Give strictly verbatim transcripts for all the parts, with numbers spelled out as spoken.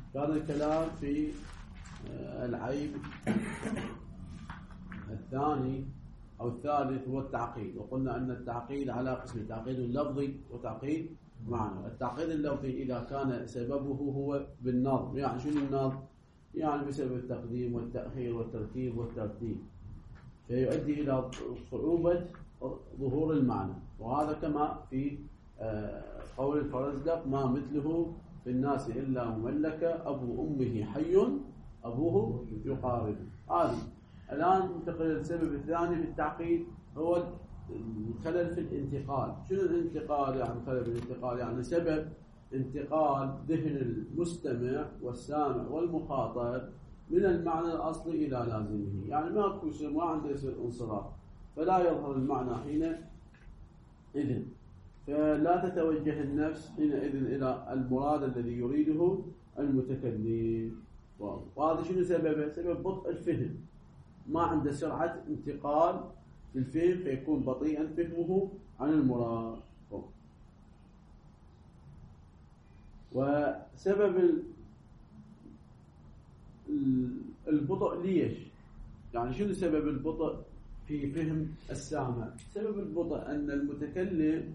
كان الكلام في العيب الثاني أو الثالث هو التعقيد، وقلنا أن التعقيد على قسم: تعقيد لفظي وتعقيد معنوي. التعقيد اللفظي إذا كان سببه هو بالنظم، يعني شنو النظم؟ يعني بسبب التقديم والتأخير والترتيب والترتيب، فيؤدي إلى صعوبة ظهور المعنى. وهذا كما في قول الفرزدق: ما مثله في الناس إلا مملكة أبو أمه حي أبوه يقارب. هذه الآن ننتقل للسبب الثاني في التعقيد، هو الخلل في الانتقال. شنو الانتقال؟ يعني خلل في الانتقال يعني سبب انتقال ذهن المستمع والسامع والمخاطب من المعنى الأصلي إلى لازمه، يعني ما أكو شيء، ما عنده يصير انصراف، فلا يظهر المعنى حينئذ، فلا تتوجه النفس حينئذ إلى المراد الذي يريده المتكلم. وهذا شنو سببه؟ سبب بطء الفهم، ما عنده سرعة انتقال في الفهم، فيكون بطيئا فهمه عن المراد. وسبب البطء ليش؟ يعني شنو سبب البطء في فهم السامع؟ سبب البطء أن المتكلم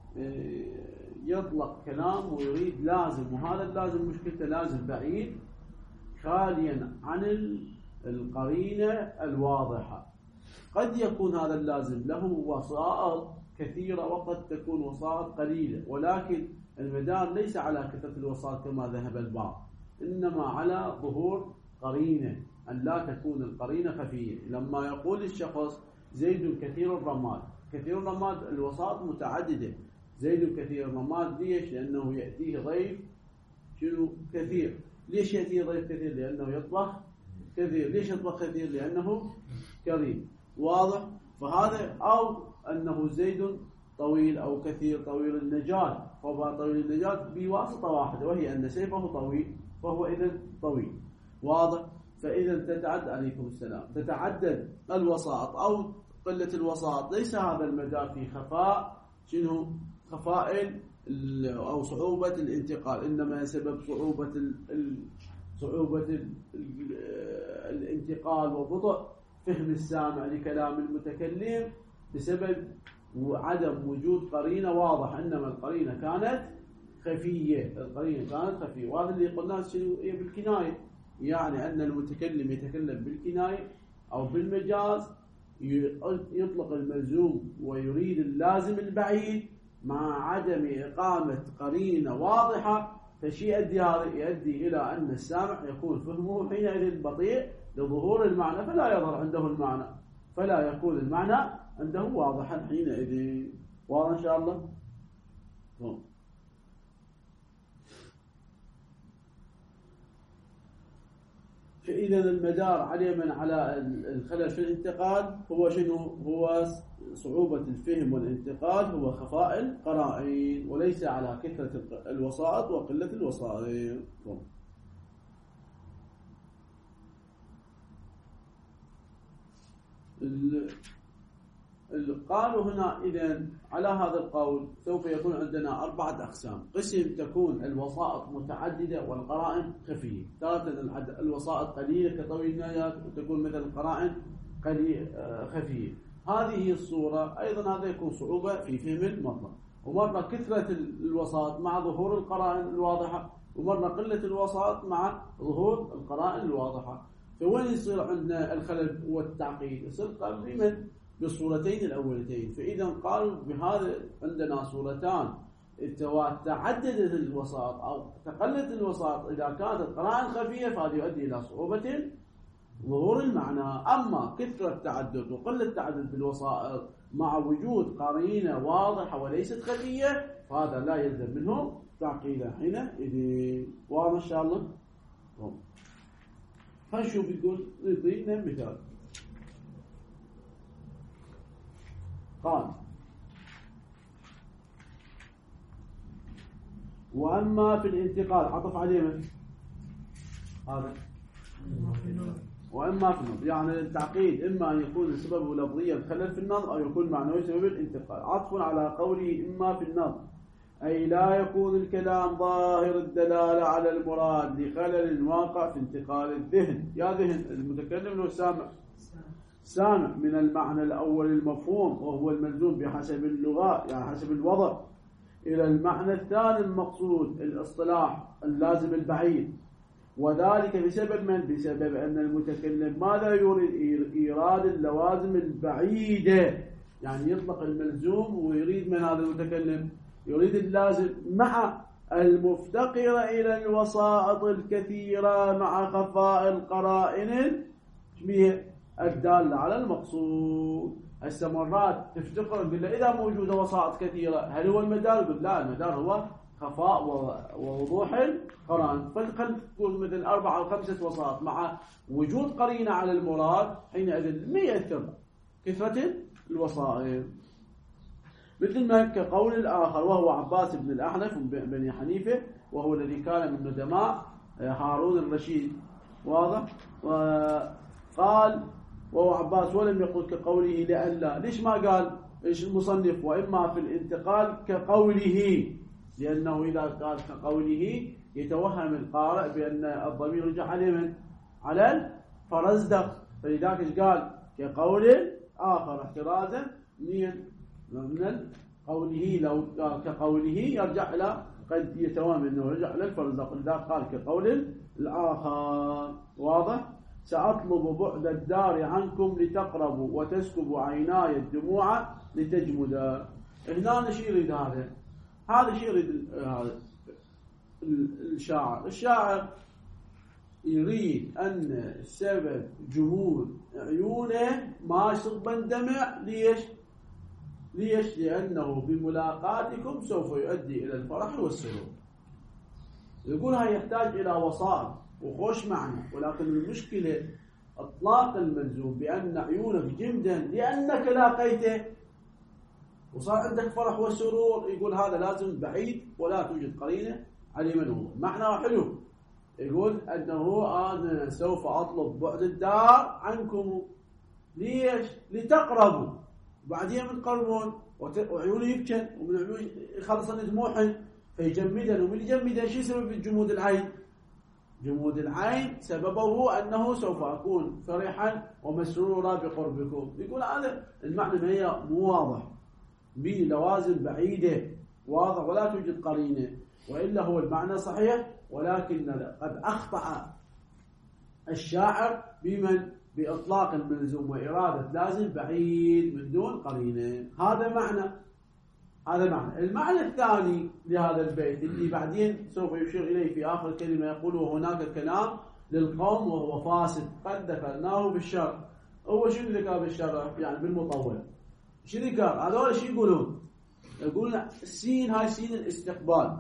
يطلق كلام ويريد لازم، وهذا اللازم مشكلته لازم بعيد خاليا عن القرينة الواضحة. قد يكون هذا اللازم له وسائط كثيرة وقد تكون وسائط قليلة، ولكن المدار ليس على كثرة الوسائط كما ذهب البعض، إنما على ظهور قرينة، أن لا تكون القرينة خفية. لما يقول الشخص زيد كثير الرماد، كثير الرماد الوسائط متعددة. زيد كثير الرماد ليش؟ لأنه يأتيه ضيف شنو كثير. ليش يأتيه ضيف كثير؟ لأنه يطبخ كثير. ليش يطبخ كثير؟ لأنه كريم. واضح؟ فهذا، أو أنه زيد طويل أو كثير طويل النجاة، فهو طويل النجاة بواسطة واحدة، وهي أن سيفه طويل، فهو إذن طويل. واضح؟ فإذا تتعدد، عليكم السلام، تتعدد الوسائط أو قلة الوسائط. ليس هذا المدار في خفاء شنو خفاء أو صعوبة الانتقال، إنما سبب صعوبة ال صعوبة ال الانتقال وبطء فهم السامع لكلام المتكلم بسبب عدم وجود قرينة واضحة، إنما القرينة كانت خفية. القرينة كانت خفية، وهذا اللي قلناه شنو هي بالكناية، يعني أن المتكلم يتكلم بالكناية أو بالمجاز، يطلق الملزوم ويريد اللازم البعيد مع عدم إقامة قرينة واضحة، فشيء يؤدي هذا يؤدي إلى أن السامع يكون فهمه حينئذ بطيء لظهور المعنى، فلا يظهر عنده المعنى، فلا يكون المعنى عنده واضحا حينئذ. واضح إن شاء الله؟ طيب. فإذا المدار على من على الخلل في الانتقال هو شنو؟ هو صعوبة الفهم والانتقال، هو خفاء القرائن، وليس على كثرة الوسائط وقلة الوسائط. قالوا هنا إذن على هذا القول سوف يكون عندنا أربعة أقسام. قسم تكون الوسائط متعددة والقرائن خفية. ثالثا الوسائط قليلة كطويل النهايات، وتكون مثل القرائن خفية. هذه الصورة أيضا هذا يكون صعوبة في فهم المطلق، ومرة كثرة الوسائط مع ظهور القرائن الواضحة، ومرة قلة الوسائط مع ظهور القرائن الواضحة. فوين يصير عندنا الخلل والتعقيد؟ يصير قريبا بالصورتين الأولتين. فإذا قالوا بهذا عندنا صورتان تعددت الوسائط أو تقلت الوسائط، إذا كانت القرائن خفية فهذا يؤدي إلى صعوبة ظهور المعنى. أما كثرة التعدد وقلة التعدد بالوسائط مع وجود قرينة واضحة وليست خفية، فهذا لا يلزم منه تعقيدا حينئذ. واضح إن شاء الله؟ فنشوف يقول يعطينا مثال. قال: وأما في الانتقال، عطف عليه من هذا، وإما في النظر، يعني التعقيد إما أن يكون سببه لفظيا خلل في النظر، أو يكون معنوي سبب الانتقال. عطف على قوله إما في النظر، أي لا يكون الكلام ظاهر الدلالة على المراد لخلل واقع في انتقال الذهن. يا ذهن المتكلم لو سامع سامع من المعنى الأول المفهوم وهو الملزوم بحسب اللغة يعني حسب الوضع إلى المعنى الثاني المقصود الاصطلاح اللازم البعيد، وذلك بسبب من؟ بسبب أن المتكلم ماذا يريد؟ إيراد اللوازم البعيدة، يعني يطلق الملزوم ويريد من هذا المتكلم؟ يريد اللازم مع المفتقرة إلى الوسائط الكثيرة مع خفاء القرائن الدالة على المقصود. هسه مرات تفتقر نقول له إذا موجودة وسائط كثيرة هل هو المدار؟ يقول لا، المدار هو خفاء ووضوح القرائن. فخل تكون مثل أربعة أو خمسة وسائط مع وجود قرينة على المراد، حينئذ ما يأثر كثرة الوسائط. مثل ما كقول الآخر وهو عباس بن الأحنف من بني حنيفة، وهو الذي كان من ندماء هارون الرشيد، واضح؟ وقال وهو عباس ولم يقل كقوله لألا. ليش ما قال إيش المصنف وإما في الانتقال كقوله؟ لأنه إذا قال كقوله يتوهم القارئ بأن الضمير رجع عليه من على الفرزدق، فلذلك قال كقول آخر احترازا من قوله. لو قال كقوله يرجع إلى قد يتوهم أنه يرجع إلى الفرزدق، لذلك قال كقول الآخر. واضح؟ سأطلب بعد الدار عنكم لتقربوا وتسكب عيناي الدموع لتجمدا. هنا شيء يريد هذا هذا شيء يريد هذا الشاعر. الشاعر يريد أن سبب جمود عيونه ما يصب دمع. ليش؟ ليش؟ لأنه بملاقاتكم سوف يؤدي إلى الفرح والسرور. يقول هاي يحتاج إلى وسائط وخوش معنى، ولكن المشكلة اطلاق الملزوم بأن عيونك جمدا لأنك لاقيته وصار عندك فرح وسرور. يقول هذا لازم بعيد ولا توجد قرينة عليه من هو. معناه حلو، يقول أنه أنا سوف أطلب بعد الدار عنكم. ليش؟ لتقربوا. بعدين من قربون وعيونه يبكن ومن عيونه يخلصن دموعهن فيجمدن. ومن يجمدن شو سبب الجمود العين؟ جمود العين سببه أنه سوف أكون فرحا ومسرورا بقربكم. يقول هذا المعنى ما هي مو واضح، به لوازم بعيدة واضح ولا توجد قرينة، وإلا هو المعنى صحيح، ولكن قد أخطأ الشاعر بمن بإطلاق الملزوم وإرادة لازم بعيد من دون قرينة. هذا معنى هذا معنى. المعنى الثاني لهذا البيت اللي بعدين سوف يشير إليه في آخر كلمة، يقول هناك كلام للقوم وهو فاسد قد ذكرناه بالشر. هو شو ذكر بالشر؟ يعني بالمطول. شو ذكر؟ هذول شو يقولون؟ يقولون السين هاي سين الاستقبال.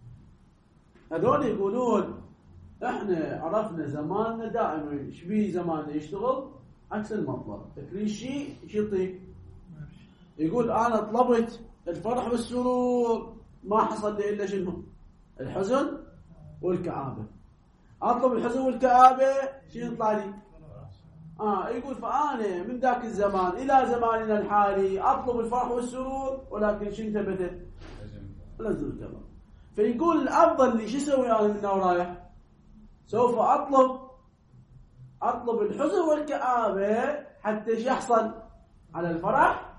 هذول يقولون احنا عرفنا زماننا دائما شبيه زماننا يشتغل عكس المطلب. تكرير شيء يطيب. يقول انا طلبت الفرح والسرور ما حصل لي الا شنو؟ الحزن والكآبة. اطلب الحزن والكآبة شنو يطلع لي؟ اه يقول فانا من ذاك الزمان الى زماننا الحالي اطلب الفرح والسرور، ولكن شنو ثبت؟ لازم تمام. فيقول الافضل اللي شو اسوي انا من ورايح؟ سوف اطلب اطلب الحزن والكآبة حتى يحصل على الفرح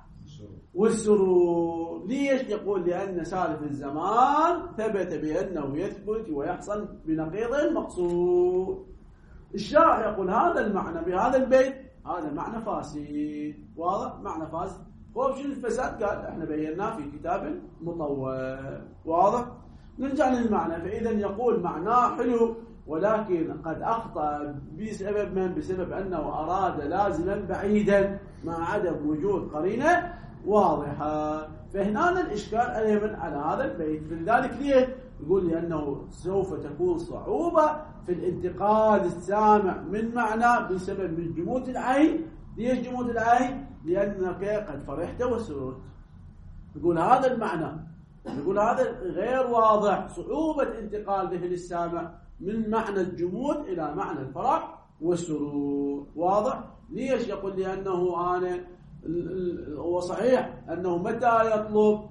والسرور. ليش؟ يقول لأن سالف الزمان ثبت بأنه يثبت ويحصل بنقيض المقصود. الشارع يقول هذا المعنى بهذا البيت هذا معنى فاسد. واضح؟ معنى فاسد. هو شنو الفساد؟ قال احنا بيناه في كتاب مطول. واضح؟ نرجع للمعنى. فإذا يقول معناه حلو، ولكن قد أخطأ بسبب من؟ بسبب أنه أراد لازما بعيدا مع عدم وجود قرينة واضحة. فهنا الإشكال أيضا على هذا البيت. لذلك ليه؟ يقول لأنه سوف تكون صعوبة في الانتقال السامع من معنى بسبب من جمود العين. ليش جمود العين؟ لأنك قد فرحت وسررت. يقول هذا المعنى، يقول هذا غير واضح، صعوبة انتقال ذهن السامع من معنى الجمود إلى معنى الفرح والسرور. واضح؟ ليش؟ يقول لأنه أنا هو صحيح أنه متى يطلب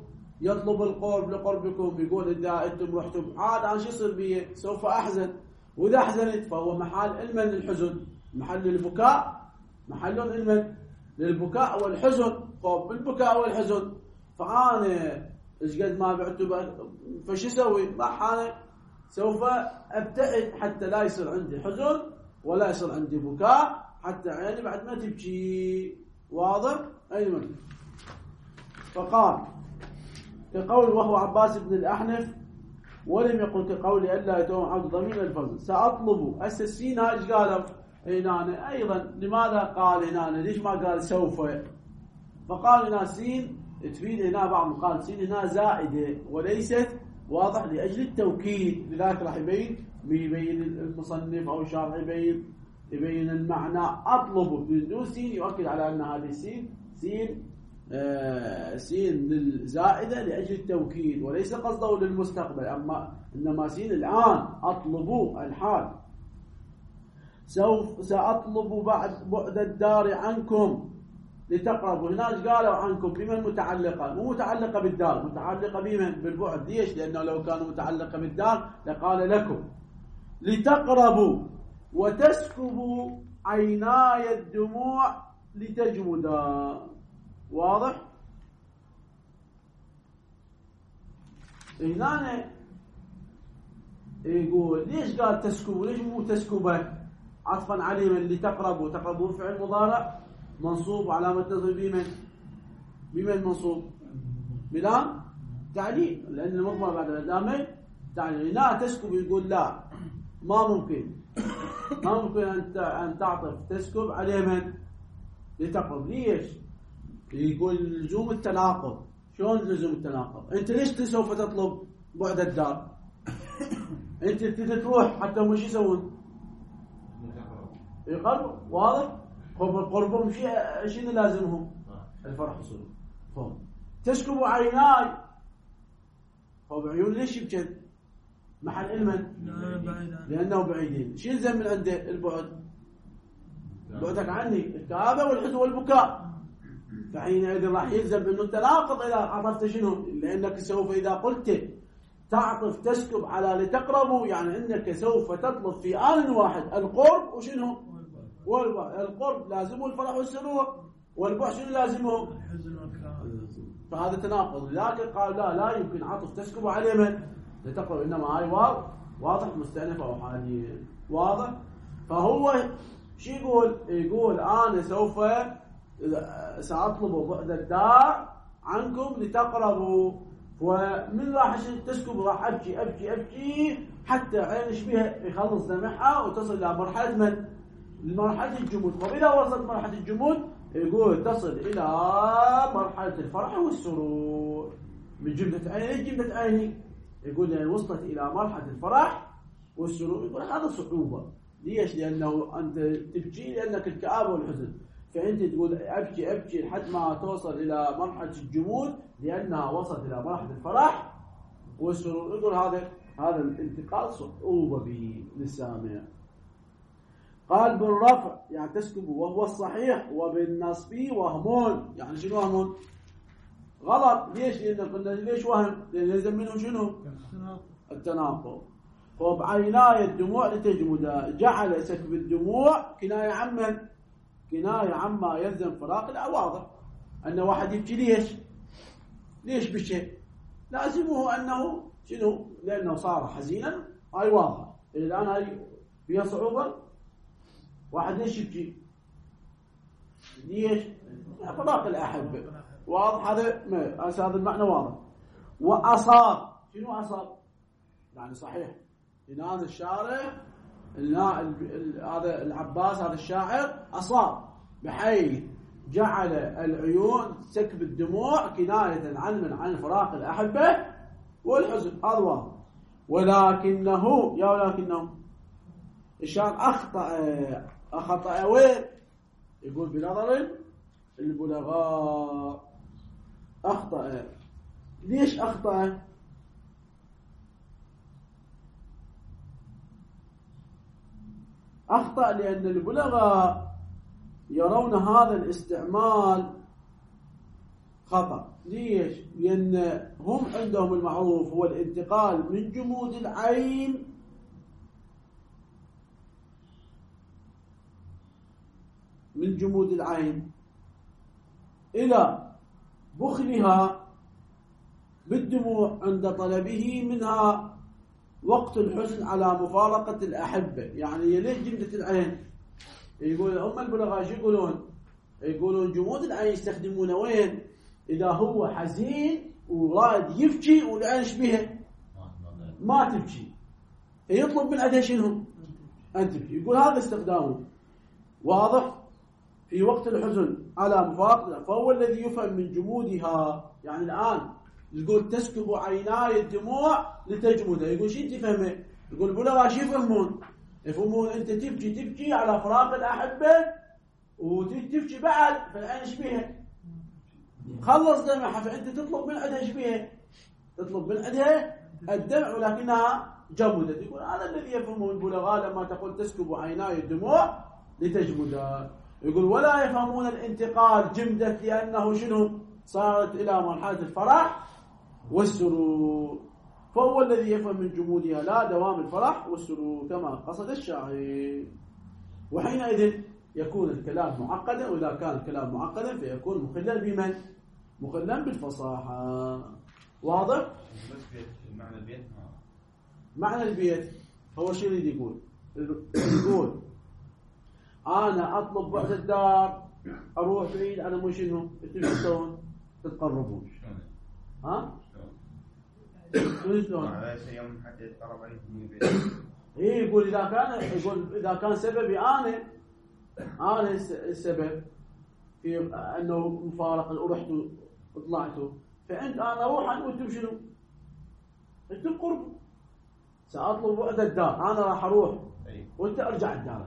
يطلب القرب لقربكم، يقول إذا أنتم رحتم عاد أنا شو يصير بي؟ سوف أحزن، وإذا أحزنت فهو محل علما للحزن، محل البكاء، محل علما للبكاء والحزن، خوف بالبكاء والحزن. فأنا إيش قد ما بعته فش أسوي؟ راح أنا سوف أبتعد حتى لا يصير عندي حزن ولا يصير عندي بكاء، حتى عيني بعد ما تبكي. واضح؟ أي مثل. فقال كقول وهو عباس بن الأحنف، ولم يقل كقول ألا يتوهم عبد ضمير الفضل. سأطلب أسسين ايش قالوا هنا أيضا؟ لماذا قال هنا؟ ليش ما قال سوف؟ فقال هنا سين تفيد هنا، بعض قال سين هنا زائدة وليست واضح لأجل التوكيد، لذلك راح يبين بيبين المصنف أو الشارح يبين يبين المعنى. أطلب بدون سين يؤكد على أن هذه السين سين آه سين للزائدة لأجل التوكيد وليس قصده للمستقبل، أما إنما سين الآن أطلب الحال. سوف سأطلب بعد بعد الدار عنكم لتقربوا. هنا قالوا عنكم بمن متعلقة؟ مو متعلقة بالدار، متعلقة بمن؟ بالبعد. ليش؟ لأنه لو كانوا متعلقة بالدار لقال لكم لتقربوا وتسكبوا عيناي الدموع لتجمدا. واضح؟ هنا يقول ليش قال تسكبوا؟ ليش مو تسكبه؟ عطفا عليه من لتقربوا. تقربوا فعل مضارع منصوب وعلامة نصبه بمن؟ بمن منصوب؟ بلام تعليل، لأن المضمر بعد الأدامة تعليل. لا تسكب يقول لا، ما ممكن ما ممكن أن أن تعطف تسكب عليه من؟ لتقرب. ليش؟ يقول لزوم التناقض. شلون لزوم التناقض؟ أنت ليش سوف تطلب بعد الدار؟ أنت تروح حتى هم شو يسوون؟ يقربوا. واضح؟ قربهم شيء شنو لازمهم؟ الفرح والسرور. فهم تسكب عيناي، هو بعيون ليش يبكي؟ محل علما لأنه بعيدين. شو يلزم من عنده البعد؟ بعدك عني الكآبة والحزن والبكاء. فحينئذ راح يلزم انه تناقض اذا عرفت شنو، لانك سوف اذا قلت تعطف تسكب على لتقربوا يعني انك سوف تطلب في آن واحد القرب وشنو؟ والبعد. القرب لازمه الفرح والسرور، والبعد شنو لازمه؟ الحزن والكآبة. فهذا تناقض. لكن قال لا لا يمكن عطف تسكب عليه من؟ لتقرب، انما هاي واو واضح مستأنفة او حالية. واضح؟ فهو شو يقول؟ يقول انا سوف سأطلب بعد الدار عنكم لتقربوا. ومن راح تسكب؟ راح أبكي أبكي أبكي حتى عين شبيها يخلص دمعها وتصل إلى مرحلة من؟ مرحلة الجمود. وإذا وصلت مرحلة الجمود يقول تصل إلى مرحلة الفرح والسرور. من جملة عيني جملة عيني يقول يعني وصلت إلى مرحلة الفرح والسرور. يقول هذا صعوبة. ليش؟ لأنه أنت تبكي لأنك الكآبة والحزن، فأنت تقول أبكي أبكي لحد ما توصل إلى مرحلة الجمود لأنها وصلت إلى مرحلة الفرح والسرور. يقول هذا هذا الانتقال صعوبة به للسامع. قال بالرفع يعني تسكب وهو الصحيح، وبالنصب وهمون يعني شنو وهمون؟ غلط. ليش؟ لأن قلنا ليش وهم؟ لأن يلزم منه شنو؟ التناقض. وبعيناي الدموع لتجمد. جعل سكب الدموع كناية عن من؟ كناية عما يلزم فراق. لا واضح أن واحد يبكي. ليش؟ ليش بالشيء؟ لازمه أنه شنو؟ لأنه صار حزينا. هاي واضح. الآن هاي فيها صعوبة. واحد ليش يبكي؟ ليش؟ فراق الأحبة. واضح هذا؟ ما هذا المعنى واضح. وأصاب. شنو أصاب؟ يعني صحيح. الآن الشارع هذا العباس هذا الشاعر أصاب بحيث جعل العيون سكب الدموع كناية عن من عن فراق الأحبة والحزن. هذا واضح. ولكنه يا ولكنه الشاعر أخطأ. أخطأ وين؟ يقول بنظر البلغاء. أخطأ. ليش أخطأ؟ أخطأ لأن البلغاء يرون هذا الاستعمال خطأ. ليش؟ لأن هم عندهم المعروف هو الانتقال من جمود العين من جمود العين إلى بخلها بالدموع عند طلبه منها وقت الحزن على مفارقة الأحبة. يعني ليش جمدة العين؟ يقول هم البلغاء شو يقولون؟ يقولون جمود العين يستخدمونه وين؟ إذا هو حزين وراد يبكي والعين شبيها ما تبكي، يطلب من عندها شنو؟ أن تبكي. يقول هذا استخدامه واضح في وقت الحزن على مفارقة، فهو الذي يفهم من جمودها. يعني الآن يقول تسكب عيناي الدموع لتجمده، يقول شو تفهمه؟ يقول البلغاء شو يفهمون؟ يفهمون أنت تبكي تبكي على فراق الأحبة وتبكي بعد فالعين شبيها خلص دمعها، فأنت تطلب من عندها شبيها؟ تطلب من عندها الدمع ولكنها جمدت. يقول هذا الذي يفهمه البلغاء لما تقول تسكب عيناي الدموع لتجمدها. يقول ولا يفهمون الانتقال جمدت لأنه شنو؟ صارت إلى مرحلة الفرح والسرور، فهو الذي يفهم من جمودها لا دوام الفرح والسرور كما قصد الشاعر. وحينئذ يكون الكلام معقدا، وإذا كان الكلام معقدا فيكون مخلا بمن؟ مخلا بالفصاحة. واضح؟ معنى البيت معنى البيت هو شو يريد يقول؟ يقول أنا أطلب بعد الدار أروح بعيد أنا مو شنو؟ تشتون تتقربون ها؟ شلون؟ على يوم حتى يتقرب عليكم من البيت. إيه يقول إذا كان يقول إذا كان سببي أنا أنا السبب في أنه مفارقة ورحت وطلعتوا، فأنت أنا أروح وأنتم شنو؟ أنتم قرب. سأطلب بعد الدار، أنا راح أروح وأنت أرجع الدار،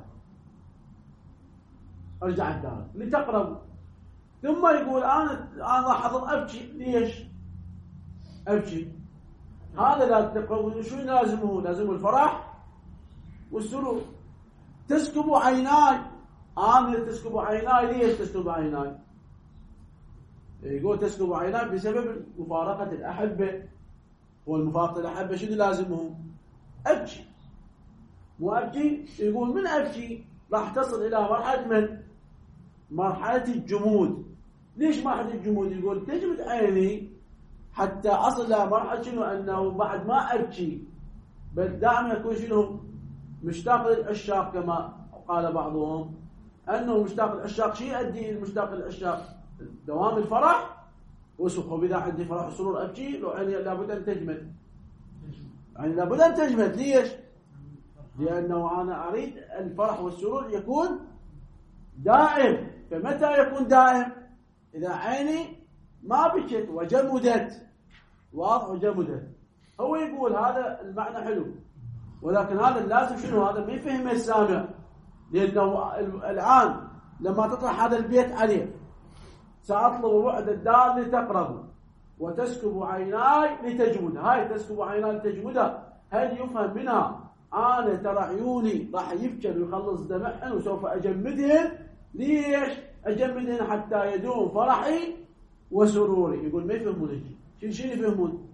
أرجع الدار لتقرب. ثم يقول أنا أنا راح أظل أبكي. ليش؟ أبكي هذا لا تقرب. شو لازمه؟ لازم الفرح والسرور. تسكب عيناي، أنا تسكب عيناي. ليش تسكب عيناي؟ يقول تسكب عيناي بسبب مفارقة الأحبة. والمفارقة الأحبة شنو لازمه؟ أبكي. مو أبكي. يقول من أبكي راح تصل إلى مرحلة من؟ مرحلة الجمود. ليش مرحلة الجمود؟ يقول تجمد عيني حتى أصل إلى مرحلة شنو؟ أنه بعد ما أبكي بل دائما يكون شنو؟ مشتاق للعشاق كما قال بعضهم أنه مشتاق للعشاق. شيء يؤدي المشتاق للعشاق؟ دوام الفرح وسخ. وبذا عندي فرح وسرور أبكي لو عيني لابد أن تجمد، يعني لابد أن تجمد. ليش؟ لأنه أنا أريد الفرح والسرور يكون دائم. فمتى يكون دائم؟ إذا عيني ما بكت وجمدت. واضح؟ وجمدت. هو يقول هذا المعنى حلو، ولكن هذا اللازم شنو؟ هذا ما يفهم السامع. لأنه الآن لما تطرح هذا البيت عليه سأطلب بعد الدار لتقربوا وتسكب عيناي لتجمد. هاي تسكب عيناي لتجمدها هل يفهم منها أنا ترى عيوني راح يفجر ويخلص دمعهن وسوف أجمدهن؟ ليش أجمدهن؟ حتى يدوم فرحي وسروري. يقول ما يفهمون شيء. شنو شنو يفهمون؟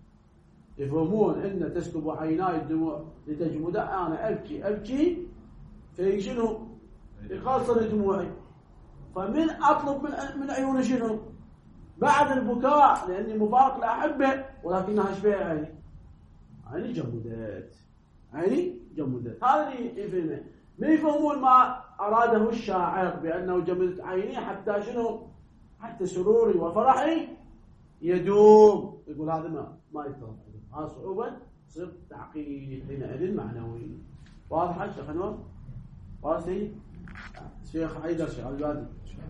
يفهمون إن تسكب عيناي الدموع لتجمدها، أنا أبكي أبكي في شنو؟ يخلصني دموعي. فمن أطلب من من عيوني شنو؟ بعد البكاء لأني مفارق لأحبه، ولكنها شبيه عيني عيني جمدت، عيني جمدت. هذا اللي يفهمه. ما يفهمون ما أراده الشاعر بأنه جمدت عيني حتى شنو؟ حتى سروري وفرحي يدوم. يقول هذا ما ما يفهم. هذا صعوبة صرت تعقيد حينئذ معنوي. واضح يا شيخ أنور؟ واضح سيد؟ شيخ حيدر شيخ الوادي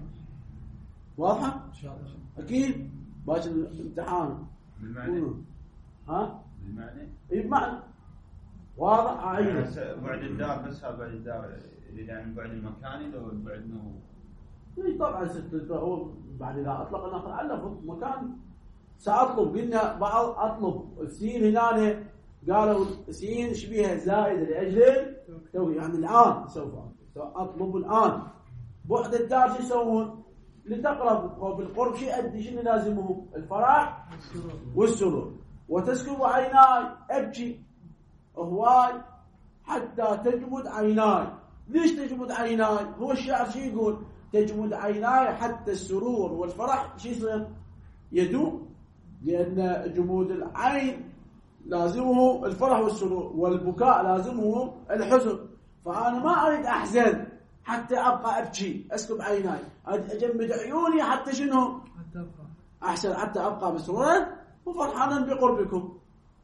واضحة؟ أكيد باش الامتحان بالمعنى. ها؟ بالمعنى؟ إيه بمعنى واضح. عينه بعد الدار بس ها بعد الدار إذا عن بعد المكاني لو بعد إنه إيه طبعا ست هو بعد إذا أطلق النقل على لفظ مكان. سأطلب قلنا بعض أطلب السين هنا قالوا السين شبيهة زائدة لأجل توي، يعني الآن سوف أطلب الآن بعد الدار شو يسوون؟ لتقرب، وبالقرب شيء أدي شنو لازمه؟ الفرح والسرور. وتسكب عيناي، أبكي هواي حتى تجمد عيناي. ليش تجمد عيناي؟ هو الشاعر شو يقول؟ تجمد عيناي حتى السرور والفرح شو يصير؟ يدوم، لأن جمود العين لازمه الفرح والسرور، والبكاء لازمه الحزن. فأنا ما أريد أحزن حتى أبقى أبكي أسكب عيناي، أجمد عيوني حتى شنو؟ أحسن حتى أبقى مسرورا وفرحانا بقربكم.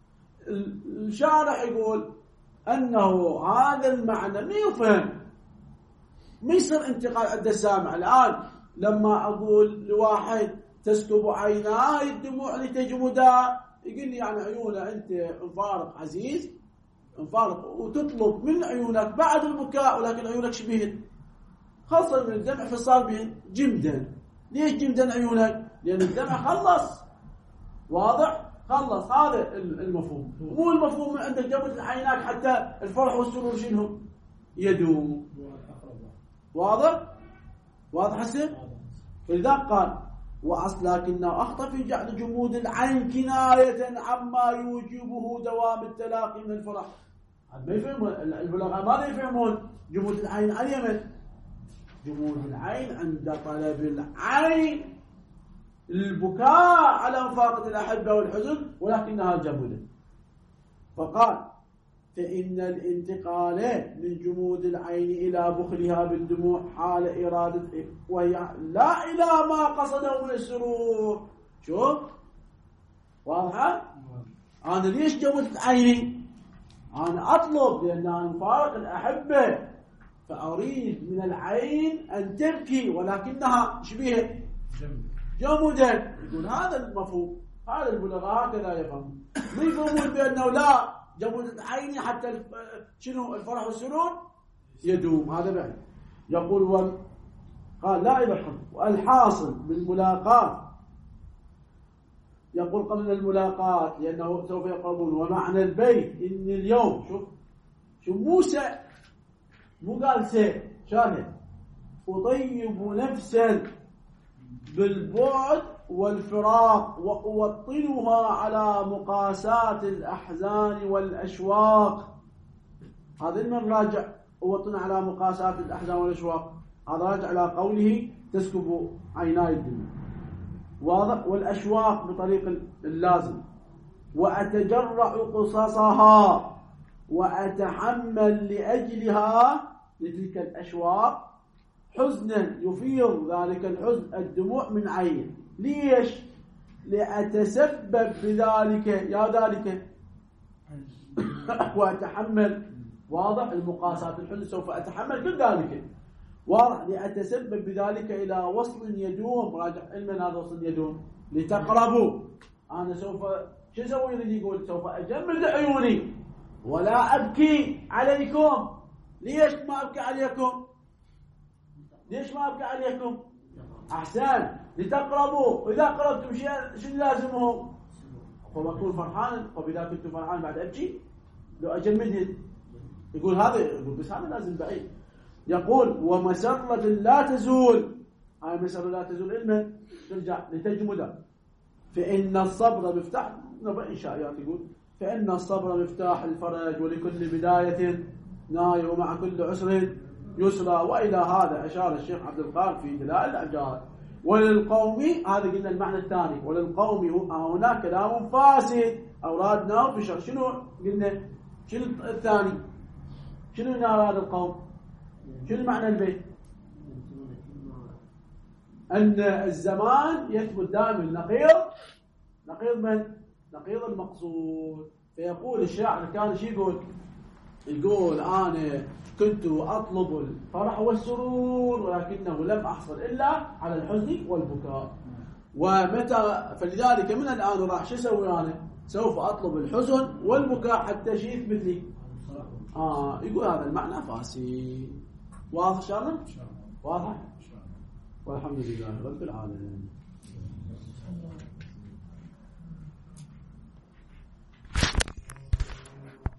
الشارح يقول أنه هذا المعنى ما يفهم، ما يصير انتقال عند السامع. الآن لما أقول لواحد تسكب عيناي الدموع لتجمدا، يقول لي يعني عيونه أنت انفارق عزيز، انفارق وتطلب من عيونك بعد البكاء، ولكن عيونك شبهت خاصة من الدمع فصار بهن جمدا. ليش جمدا عيونك؟ لأن الدمع خلص، واضح؟ خلص. هذا المفهوم. مو المفهوم من عندك جمد عيناك حتى الفرح والسرور شنو؟ يدوم. واضح؟ واضح حسن؟ فلذا قال وأصل لكنه أخطأ في جعل جمود العين كناية عما يوجبه دوام التلاقي من الفرح. ما يفهمون البلغاء، ماذا يفهمون؟ جمود العين على اليمن، جمود العين عند طلب العين البكاء على مفارقة الأحبة والحزن، ولكنها جمودة. فقال فإن الانتقال من جمود العين إلى بخلها بالدموع حال إرادة، وهي لا إلى ما قصده من السرور. شوف واضحة؟ أنا ليش جمود عيني؟ أنا أطلب لأن أنا مفارق الأحبة، فأريد من العين أن تبكي ولكنها شبيه جمودا. يقول هذا المفهوم. هذا البلغاء هكذا يفهم، ما يفهمون بأنه لا جمود عيني حتى شنو الفرح والسرور يدوم. هذا بعد يقول و... قال لا يبحث. والحاصل بالملاقات، يقول قبل الملاقات لأنه سوف يقربون. ومعنى البيت إن اليوم، شوف شو موسى مو قال سي شاهد، أطيب نفسا بالبعد والفراق وأوطنها على مقاسات الأحزان والأشواق. هذا من راجع أوطن على مقاسات الأحزان والأشواق، هذا راجع على قوله تسكب عيناي الدموع. واضح؟ والأشواق بطريق اللازم. وأتجرع قصصها وأتحمل لأجلها لتلك الأشواق حزنا يفيض ذلك الحزن الدموع من عين. ليش؟ لأتسبب بذلك يا ذلك وأتحمل. واضح؟ المقاسات الحزن سوف أتحمل كل ذلك. واضح؟ لأتسبب بذلك إلى وصل يدوم. راجع علما هذا وصل يدوم لتقربوا. أنا سوف شو أسوي؟ يريد يقول سوف أجمد عيوني ولا أبكي عليكم. ليش ما أبكي عليكم؟ ليش ما أبكي عليكم؟ أحسن لتقربوا. وإذا قربتم شيء شنو لازمه؟ فبكون فرحان. وبإذا كنت فرحان بعد أبكي لو أجمد. يقول هذا، يقول بس هذا لازم بعيد. يقول ومسرة لا تزول. هاي مسرة لا تزول علما ترجع لتجمد. فإن الصبر مفتاح نبأ إنشائيات. يقول فإن الصبر مفتاح الفرج ولكل بداية ناي ومع كل عسر يسرى. وإلى هذا أشار الشيخ عبد القادر في دلائل الأعجاز. وللقوم، هذا قلنا المعنى الثاني، وللقوم هناك كلام فاسد أورادناه في شرح. شنو قلنا؟ شنو الثاني؟ شنو هذا القوم؟ شنو معنى البيت؟ أن الزمان يثبت دائما نقيض نقيض من؟ نقيض المقصود. فيقول الشاعر كان شو يقول؟ يقول أنا كنت أطلب الفرح والسرور ولكنه لم أحصل إلا على الحزن والبكاء. ومتى فلذلك من الآن راح شو أسوي أنا؟ سوف أطلب الحزن والبكاء حتى شيء يثبت لي. آه يقول هذا المعنى فاسد. واضح شارنا؟ واضح؟ والحمد لله رب العالمين.